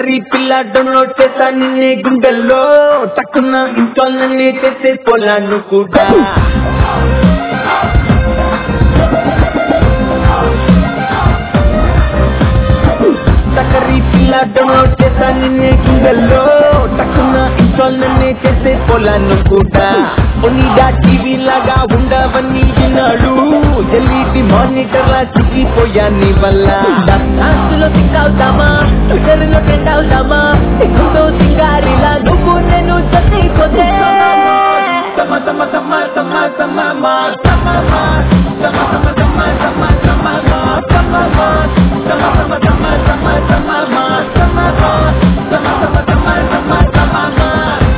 టక్కరి పిల్ల డౌన్లోడ్ చేసా నిన్నే గుండెల్లో టక్కున ఇన్స్టాల్ నన్నే చేసే పోలాను కూడా టక్కరి పిల్ల డౌన్లోడ్ చేసా నిన్నే గుండెల్లో టక్కున ఇన్స్టాల్ నన్నే చేసే పోలాను కూడా ఒనిడా టీవీ లాగా ఉండవన్నీ విన్నాడు ఎల్ఈడి మానిటర్ లా చిక్కిపోయా నీ వల్ల నాస్తులో సింక్ అవుతామా ట్విట్టర్ లో ట్రెండ్ అవుతామా ఎక్కువతో సింగారిలా నువ్వు నేను జతైపోతే తమ తమ తమ తమ తమ మా తమ మా తమ తమ తమ తమ తమ మా తమ మా తమ తమ తమ తమ తమ మా తమ మా తమ తమ తమ తమ తమ మా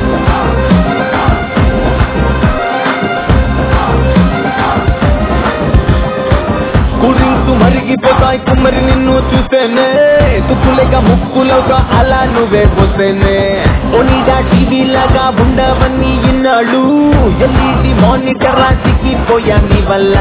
మరిగిపోతాయి కుమ్మరి నిన్ను చూస్తేనే తుక్కులేక ముక్కులోక అలా నువ్వే పోతేనే ఒనిడా టీవీ లాగా ఉండవన్నీ ఇన్నాళ్ళు ఎల్ఈడి మానిటర్ లా చిక్కిపోయా నీ వల్ల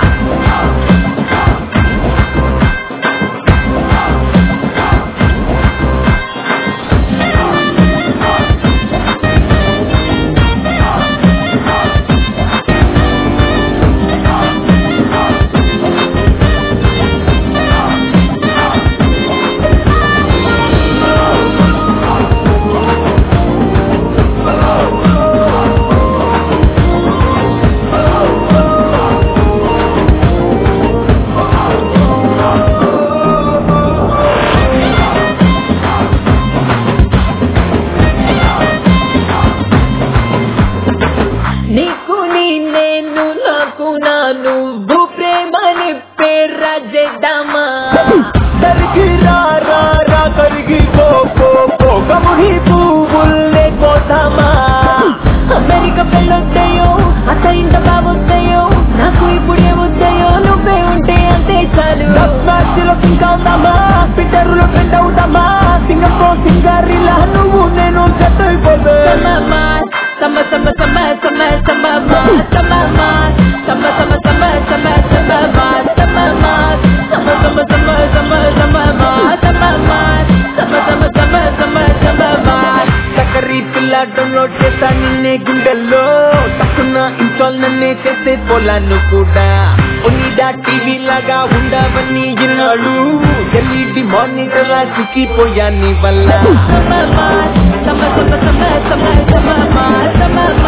నీకు నీ నేను నాకు నా నువ్వు ప్రేమని పేర్రజేద్దామా కరిగి రా రా రా కరిగి పో పో పో కముహి పువ్వుల్నే కోసామా అమెరికా పెళ్ళొద్దాయో అస ఇంత బాగుంటాయో నాకు ఇప్పుడు ఏమొద్దాయో నువ్వే ఉంటే అంతే చాలు మ్యాచ్లో సింక్ అవుతామా ట్విట్టర్ లో ట్రెండ్ అవుతామా సింగపూర్ సింగారిలా నువ్వు నేను జతైపోతే sama sama sama sama sama ma sama ma sama sama sama sama sama ma sama ma sama sama sama sama sama ma sama ma sama sama sama sama sama ma టక్కరి పిల్ల download చేసా నిన్నే గుండెల్లో టక్కున install నన్నే చేసే పోలాను కూడా Onida TV లాగా ఉండవన్నీ ఇన్నాళ్ళు ఎల్ఈడి మానిటర్ లా చిక్కిపోయా నీ వల్ల sama ma sama sama sama sama sama ma sama ma